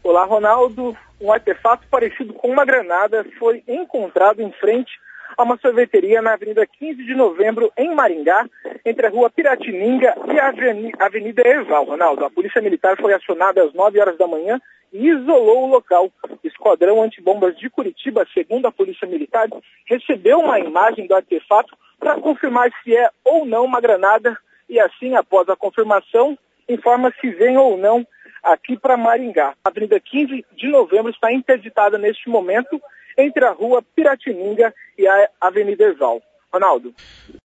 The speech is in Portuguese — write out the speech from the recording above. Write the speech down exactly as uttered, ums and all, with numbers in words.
Olá, Ronaldo. Um artefato parecido com uma granada foi encontrado em frente a uma sorveteria na Avenida quinze de Novembro, em Maringá, entre a Rua Piratininga e a Avenida Erval. Ronaldo, a Polícia Militar foi acionada às nove horas da manhã e isolou o local. O Esquadrão Antibombas de Curitiba, segundo a Polícia Militar, recebeu uma imagem do artefato para confirmar se é ou não uma granada e assim, após a confirmação, informa se vem ou não aqui para Maringá. A Avenida quinze de Novembro está interditada neste momento entre a Rua Piratininga e a Avenida Erval. Ronaldo.